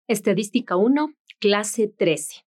Estadística 1, clase 13.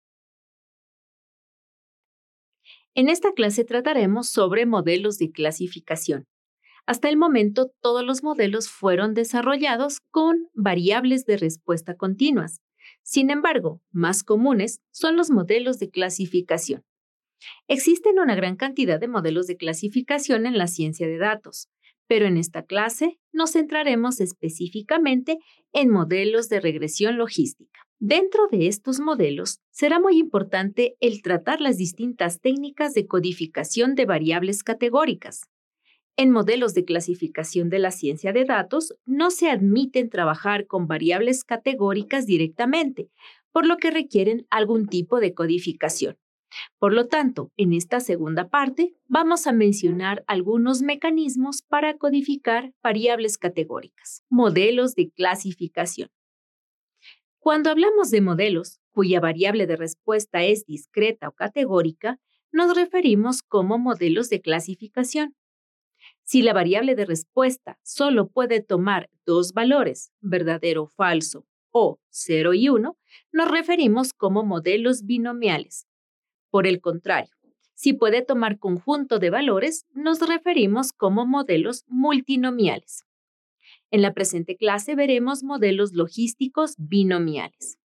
En esta clase trataremos sobre modelos de clasificación. Hasta el momento, todos los modelos fueron desarrollados con variables de respuesta continuas. Sin embargo, más comunes son los modelos de clasificación. Existen una gran cantidad de modelos de clasificación en la ciencia de datos, pero en esta clase nos centraremos específicamente en modelos de regresión logística. Dentro de estos modelos, será muy importante el tratar las distintas técnicas de codificación de variables categóricas. En modelos de clasificación de la ciencia de datos, no se admiten trabajar con variables categóricas directamente, por lo que requieren algún tipo de codificación. Por lo tanto, en esta segunda parte, vamos a mencionar algunos mecanismos para codificar variables categóricas. Modelos de clasificación. Cuando hablamos de modelos cuya variable de respuesta es discreta o categórica, nos referimos como modelos de clasificación. Si la variable de respuesta solo puede tomar dos valores, verdadero o falso, o 0 y 1, nos referimos como modelos binomiales. Por el contrario, si puede tomar conjunto de valores, nos referimos como modelos multinomiales. En la presente clase veremos modelos logísticos binomiales.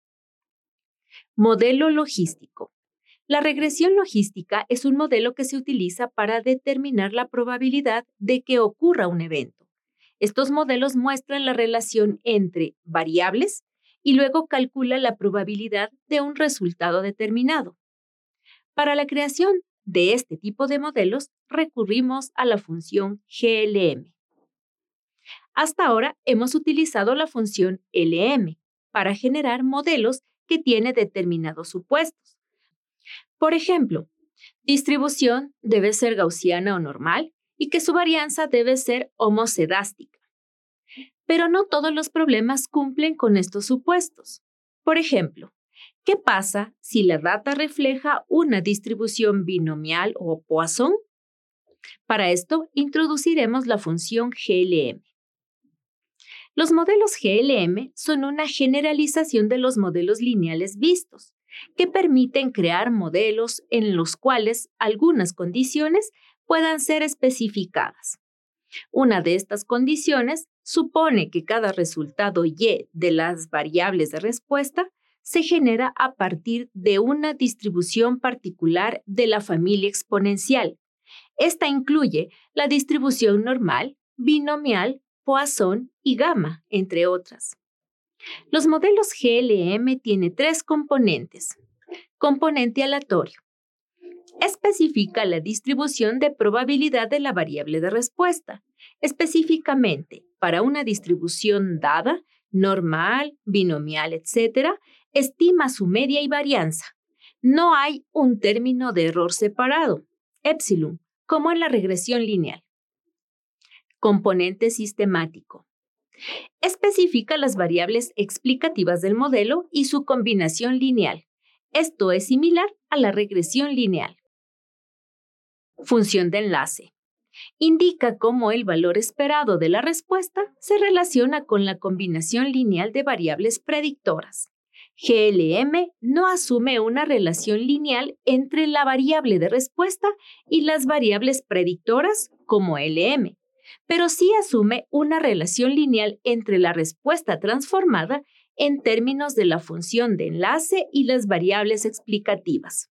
Modelo logístico. La regresión logística es un modelo que se utiliza para determinar la probabilidad de que ocurra un evento. Estos modelos muestran la relación entre variables y luego calcula la probabilidad de un resultado determinado. Para la creación de este tipo de modelos, recurrimos a la función GLM. Hasta ahora hemos utilizado la función LM para generar modelos que tienen determinados supuestos. Por ejemplo, distribución debe ser gaussiana o normal y que su varianza debe ser homocedástica. Pero no todos los problemas cumplen con estos supuestos. Por ejemplo, ¿qué pasa si la data refleja una distribución binomial o Poisson? Para esto, introduciremos la función GLM. Los modelos GLM son una generalización de los modelos lineales vistos, que permiten crear modelos en los cuales algunas condiciones puedan ser especificadas. Una de estas condiciones supone que cada resultado Y de las variables de respuesta se genera a partir de una distribución particular de la familia exponencial. Esta incluye la distribución normal, binomial, Poisson y gamma, entre otras. Los modelos GLM tienen tres componentes. Componente aleatorio. Especifica la distribución de probabilidad de la variable de respuesta. Específicamente, para una distribución dada, normal, binomial, etc., estima su media y varianza. No hay un término de error separado, epsilon, como en la regresión lineal. Componente sistemático. Especifica las variables explicativas del modelo y su combinación lineal. Esto es similar a la regresión lineal. Función de enlace. Indica cómo el valor esperado de la respuesta se relaciona con la combinación lineal de variables predictoras. GLM no asume una relación lineal entre la variable de respuesta y las variables predictoras como LM, pero sí asume una relación lineal entre la respuesta transformada en términos de la función de enlace y las variables explicativas.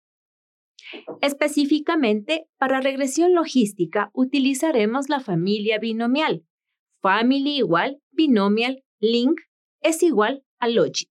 Específicamente, para regresión logística utilizaremos la familia binomial. Family igual binomial link es igual a logit.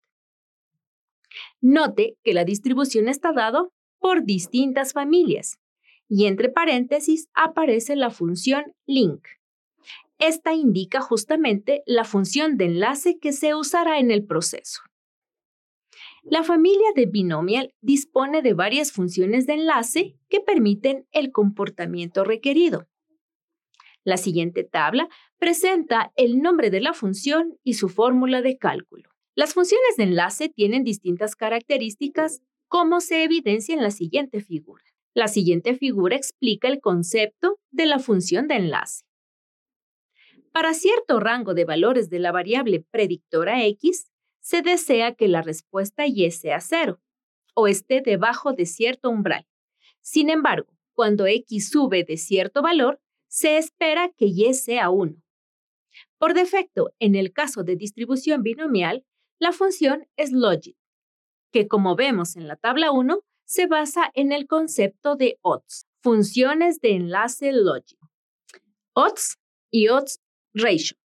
Note que la distribución está dada por distintas familias y entre paréntesis aparece la función link. Esta indica justamente la función de enlace que se usará en el proceso. La familia de binomial dispone de varias funciones de enlace que permiten el comportamiento requerido. La siguiente tabla presenta el nombre de la función y su fórmula de cálculo. Las funciones de enlace tienen distintas características, como se evidencia en la siguiente figura. La siguiente figura explica el concepto de la función de enlace. Para cierto rango de valores de la variable predictora X, se desea que la respuesta Y sea 0 o esté debajo de cierto umbral. Sin embargo, cuando X sube de cierto valor, se espera que Y sea 1. Por defecto, en el caso de distribución binomial, la función es logit, que como vemos en la tabla 1, se basa en el concepto de odds, funciones de enlace logit, odds y odds ratio.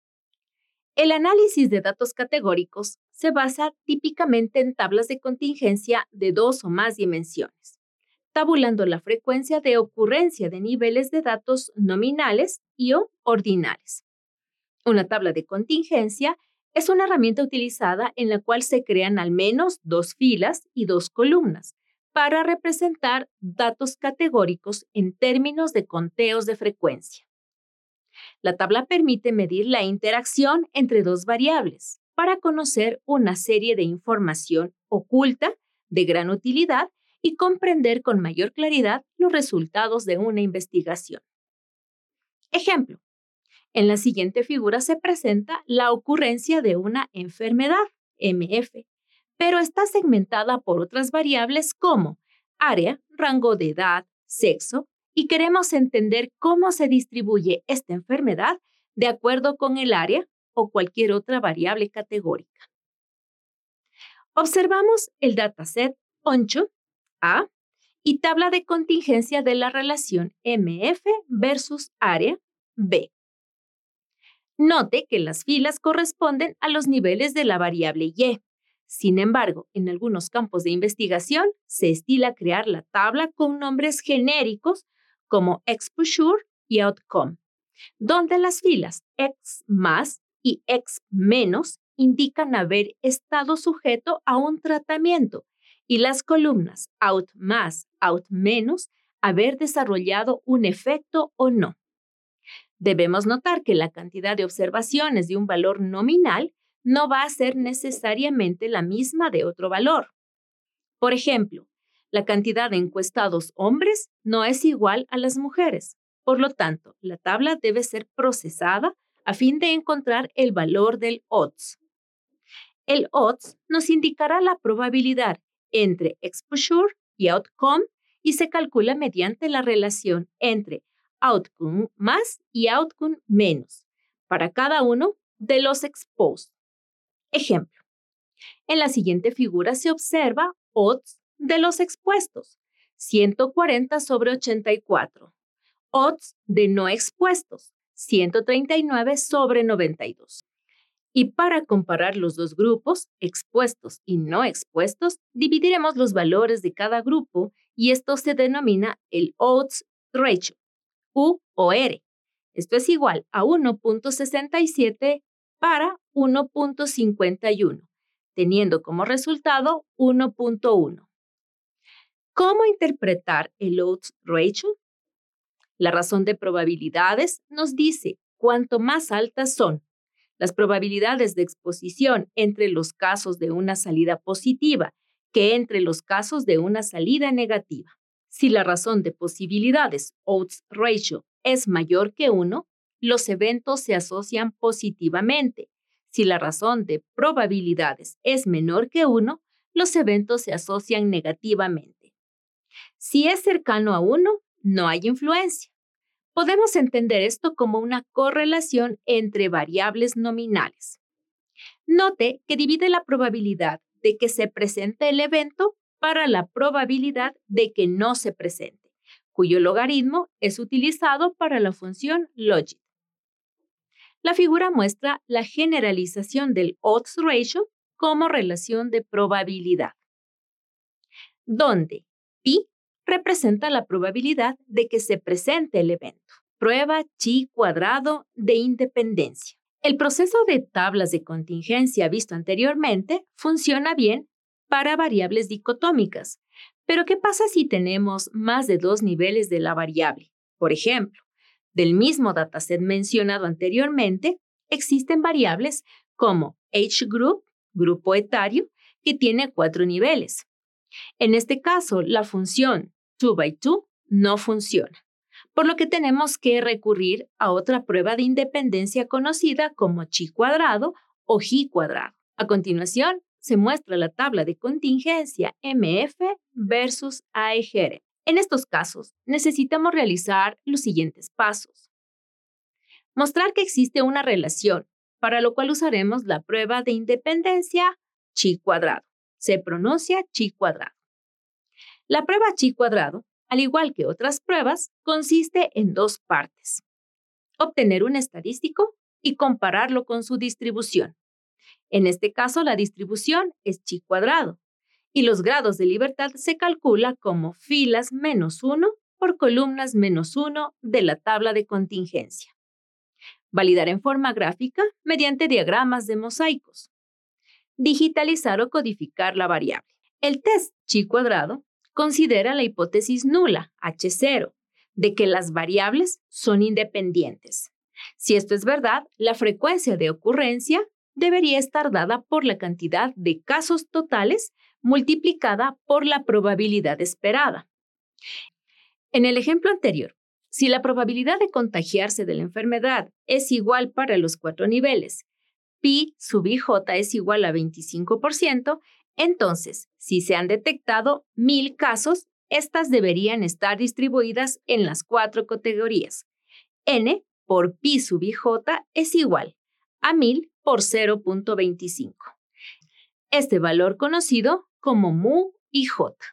El análisis de datos categóricos se basa típicamente en tablas de contingencia de 2 o más dimensiones, tabulando la frecuencia de ocurrencia de niveles de datos nominales y o ordinales. Una tabla de contingencia es una herramienta utilizada en la cual se crean al menos 2 filas y 2 columnas para representar datos categóricos en términos de conteos de frecuencia. La tabla permite medir la interacción entre 2 variables para conocer una serie de información oculta de gran utilidad y comprender con mayor claridad los resultados de una investigación. Ejemplo. En la siguiente figura se presenta la ocurrencia de una enfermedad, MF, pero está segmentada por otras variables como área, rango de edad, sexo, y queremos entender cómo se distribuye esta enfermedad de acuerdo con el área o cualquier otra variable categórica. Observamos el dataset ONCHO, A, y tabla de contingencia de la relación MF versus área, B. Note que las filas corresponden a los niveles de la variable Y. Sin embargo, en algunos campos de investigación se estila crear la tabla con nombres genéricos como exposure y outcome, donde las filas X más y X menos indican haber estado sujeto a un tratamiento y las columnas out más, out menos, haber desarrollado un efecto o no. Debemos notar que la cantidad de observaciones de un valor nominal no va a ser necesariamente la misma de otro valor. Por ejemplo, la cantidad de encuestados hombres no es igual a las mujeres. Por lo tanto, la tabla debe ser procesada a fin de encontrar el valor del odds. El odds nos indicará la probabilidad entre exposure y outcome y se calcula mediante la relación entre outcome más y outcome menos para cada uno de los exposed. Ejemplo, en la siguiente figura se observa odds de los expuestos, 140 sobre 84. Odds de no expuestos, 139 sobre 92. Y para comparar los dos grupos, expuestos y no expuestos, dividiremos los valores de cada grupo y esto se denomina el odds ratio, U o R. Esto es igual a 1.67 para 1.51, teniendo como resultado 1.1. ¿Cómo interpretar el odds ratio? La razón de probabilidades nos dice cuanto más altas son las probabilidades de exposición entre los casos de una salida positiva que entre los casos de una salida negativa. Si la razón de posibilidades, odds ratio, es mayor que 1, los eventos se asocian positivamente. Si la razón de probabilidades es menor que 1, los eventos se asocian negativamente. Si es cercano a 1, no hay influencia. Podemos entender esto como una correlación entre variables nominales. Note que divide la probabilidad de que se presente el evento para la probabilidad de que no se presente, cuyo logaritmo es utilizado para la función logit. La figura muestra la generalización del odds ratio como relación de probabilidad, donde pi representa la probabilidad de que se presente el evento. Prueba chi cuadrado de independencia. El proceso de tablas de contingencia visto anteriormente funciona bien para variables dicotómicas. Pero ¿qué pasa si tenemos más de 2 niveles de la variable? Por ejemplo, del mismo dataset mencionado anteriormente, existen variables como age group, grupo etario, que tiene 4 niveles. En este caso, la función 2x2 no funciona, por lo que tenemos que recurrir a otra prueba de independencia conocida como chi cuadrado o ji cuadrado. A continuación, se muestra la tabla de contingencia MF versus AEGR. En estos casos, necesitamos realizar los siguientes pasos. Mostrar que existe una relación, para lo cual usaremos la prueba de independencia chi cuadrado. Se pronuncia chi cuadrado. La prueba chi cuadrado, al igual que otras pruebas, consiste en dos partes. Obtener un estadístico y compararlo con su distribución. En este caso, la distribución es chi cuadrado y los grados de libertad se calcula como filas menos 1 por columnas menos 1 de la tabla de contingencia. Validar en forma gráfica mediante diagramas de mosaicos. Digitalizar o codificar la variable. El test chi cuadrado considera la hipótesis nula, H0, de que las variables son independientes. Si esto es verdad, la frecuencia de ocurrencia debería estar dada por la cantidad de casos totales multiplicada por la probabilidad esperada. En el ejemplo anterior, si la probabilidad de contagiarse de la enfermedad es igual para los 4 niveles, pi sub ij es igual a 25%, entonces, si se han detectado 1000 casos, estas deberían estar distribuidas en las 4 categorías. N por pi sub ij es igual a 1000 por 0.25. Este valor conocido como mu ij.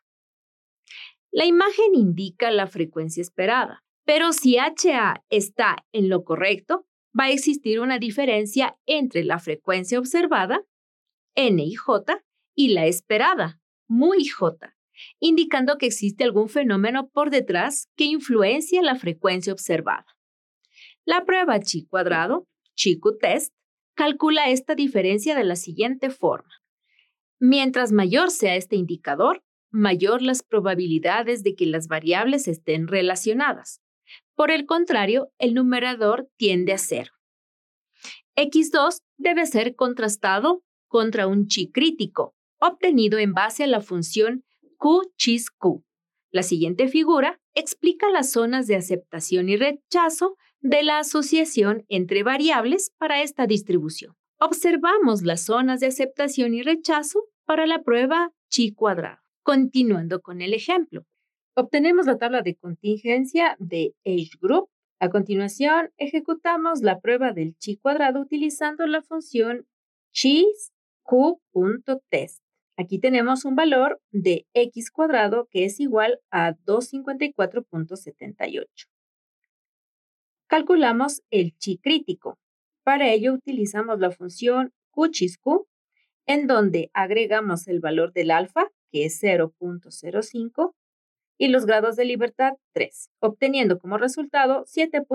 La imagen indica la frecuencia esperada, pero si HA está en lo correcto, va a existir una diferencia entre la frecuencia observada, NIJ, y la esperada, mu ij, indicando que existe algún fenómeno por detrás que influencia la frecuencia observada. La prueba chi cuadrado, chi-q-test, calcula esta diferencia de la siguiente forma. Mientras mayor sea este indicador, mayor las probabilidades de que las variables estén relacionadas. Por el contrario, el numerador tiende a 0. X2 debe ser contrastado contra un chi crítico, obtenido en base a la función Q-chis-Q. La siguiente figura explica las zonas de aceptación y rechazo de la asociación entre variables para esta distribución. Observamos las zonas de aceptación y rechazo para la prueba chi cuadrado. Continuando con el ejemplo, obtenemos la tabla de contingencia de Age Group. A continuación, ejecutamos la prueba del chi cuadrado utilizando la función chi-q.test. Aquí tenemos un valor de x cuadrado que es igual a 254.78. Calculamos el chi crítico. Para ello utilizamos la función q-q, en donde agregamos el valor del alfa, que es 0.05, y los grados de libertad 3, obteniendo como resultado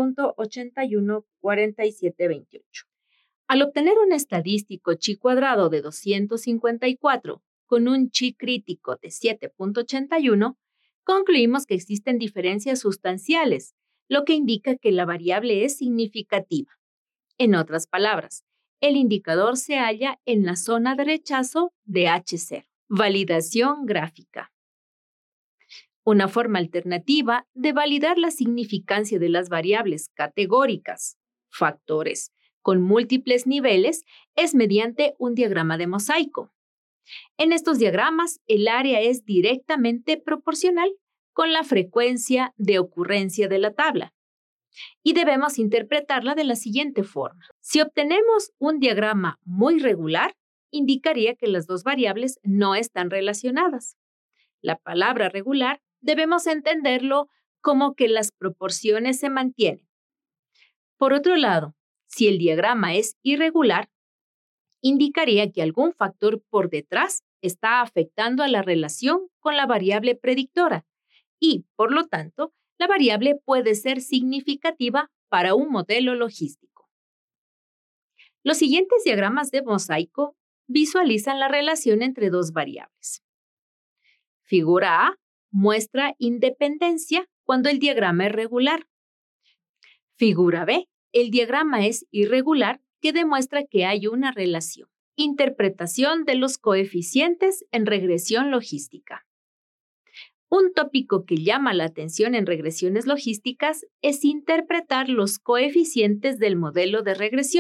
7.814728. Al obtener un estadístico chi cuadrado de 254 con un chi crítico de 7.81, concluimos que existen diferencias sustanciales, lo que indica que la variable es significativa. En otras palabras, el indicador se halla en la zona de rechazo de H0. Validación gráfica. Una forma alternativa de validar la significancia de las variables categóricas, factores, con múltiples niveles es mediante un diagrama de mosaico. En estos diagramas, el área es directamente proporcional con la frecuencia de ocurrencia de la tabla. Y debemos interpretarla de la siguiente forma. Si obtenemos un diagrama muy regular, indicaría que las dos variables no están relacionadas. La palabra regular debemos entenderlo como que las proporciones se mantienen. Por otro lado, si el diagrama es irregular, indicaría que algún factor por detrás está afectando a la relación con la variable predictora y, por lo tanto, la variable puede ser significativa para un modelo logístico. Los siguientes diagramas de mosaico visualizan la relación entre dos variables. Figura A muestra independencia cuando el diagrama es regular. Figura B, el diagrama es irregular que demuestra que hay una relación. Interpretación de los coeficientes en regresión logística. Un tópico que llama la atención en regresiones logísticas es interpretar los coeficientes del modelo de regresión.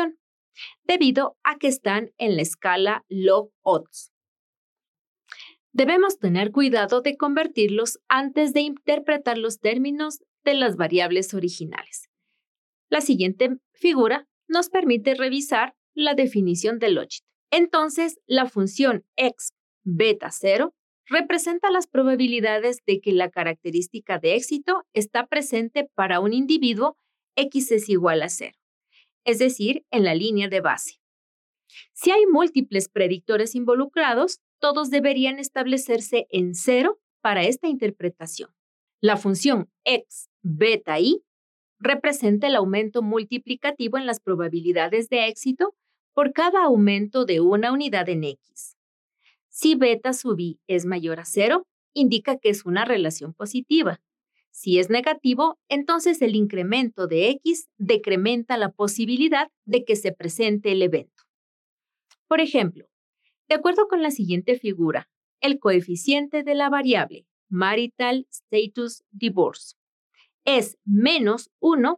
debido a que están en la escala log-odds. Debemos tener cuidado de convertirlos antes de interpretar los términos de las variables originales. La siguiente figura nos permite revisar la definición de logit. Entonces, la función x beta 0 representa las probabilidades de que la característica de éxito está presente para un individuo x es igual a 0, es decir, en la línea de base. Si hay múltiples predictores involucrados, todos deberían establecerse en 0 para esta interpretación. La función x beta i representa el aumento multiplicativo en las probabilidades de éxito por cada aumento de una unidad en x. Si beta sub i es mayor a 0, indica que es una relación positiva. Si es negativo, entonces el incremento de x decrementa la posibilidad de que se presente el evento. Por ejemplo, de acuerdo con la siguiente figura, el coeficiente de la variable marital status divorce es menos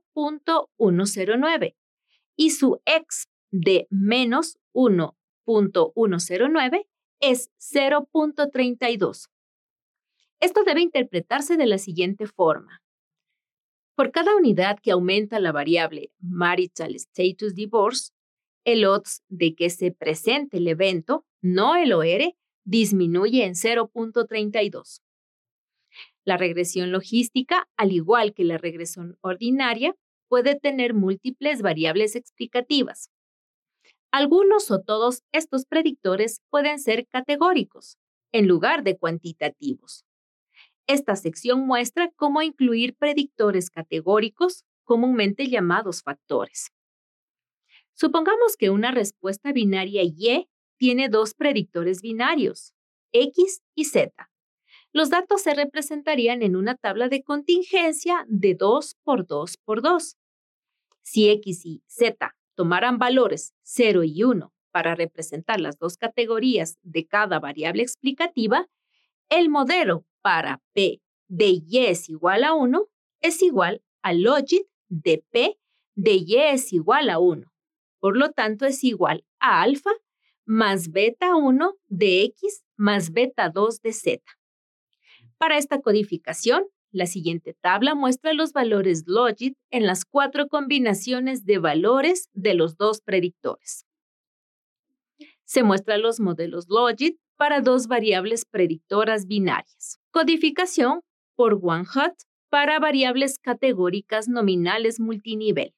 1.109 y su x de menos 1.109 es 0.32. Esto debe interpretarse de la siguiente forma. Por cada unidad que aumenta la variable marital status divorce, el odds de que se presente el evento, no el OR, disminuye en 0.32. La regresión logística, al igual que la regresión ordinaria, puede tener múltiples variables explicativas. Algunos o todos estos predictores pueden ser categóricos, en lugar de cuantitativos. Esta sección muestra cómo incluir predictores categóricos, comúnmente llamados factores. Supongamos que una respuesta binaria Y tiene dos predictores binarios, X y Z. Los datos se representarían en una tabla de contingencia de 2 por 2 por 2. Si X y Z tomaran valores 0 y 1 para representar las dos categorías de cada variable explicativa, el modelo para P de Y es igual a 1 es igual al logit de P de Y es igual a 1. Por lo tanto, es igual a alfa más beta 1 de X más beta 2 de Z. Para esta codificación, la siguiente tabla muestra los valores logit en las 4 combinaciones de valores de los dos predictores. Se muestran los modelos logit para dos variables predictoras binarias. Codificación por one hot para variables categóricas nominales multinivel.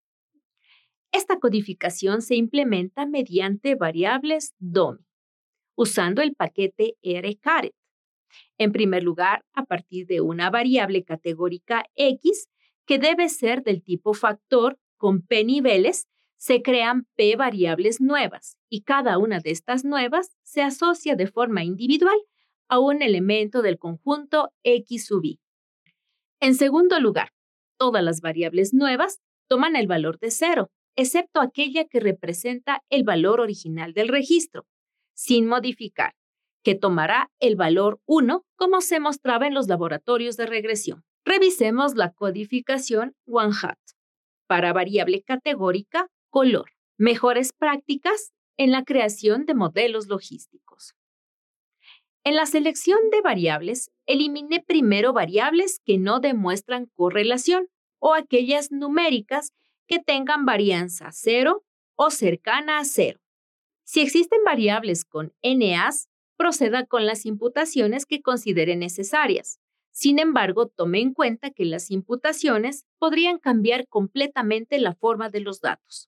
Esta codificación se implementa mediante variables DOMI, usando el paquete rcaret. En primer lugar, a partir de una variable categórica X, que debe ser del tipo factor con P niveles, se crean P variables nuevas y cada una de estas nuevas se asocia de forma individual a un elemento del conjunto X sub i. En segundo lugar, todas las variables nuevas toman el valor de 0, excepto aquella que representa el valor original del registro, sin modificar, que tomará el valor 1 como se mostraba en los laboratorios de regresión. Revisemos la codificación one hot para variable categórica color. Mejores prácticas en la creación de modelos logísticos. En la selección de variables, elimine primero variables que no demuestran correlación o aquellas numéricas que tengan varianza 0 o cercana a 0. Si existen variables con NAs, proceda con las imputaciones que considere necesarias. Sin embargo, tome en cuenta que las imputaciones podrían cambiar completamente la forma de los datos.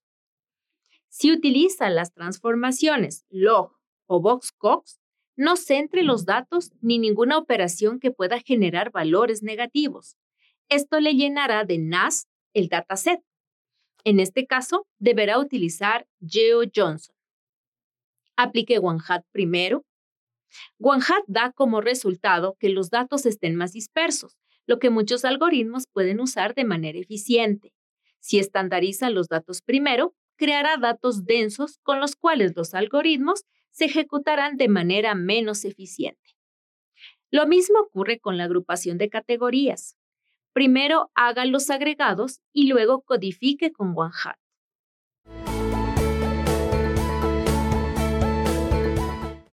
Si utiliza las transformaciones log o box-cox, no centre los datos ni ninguna operación que pueda generar valores negativos. Esto le llenará de NAS el dataset. En este caso, deberá utilizar GeoJSON. Aplique one hot primero. One hot da como resultado que los datos estén más dispersos, lo que muchos algoritmos pueden usar de manera eficiente. Si estandariza los datos primero, creará datos densos con los cuales los algoritmos se ejecutarán de manera menos eficiente. Lo mismo ocurre con la agrupación de categorías. Primero haga los agregados y luego codifique con one hot.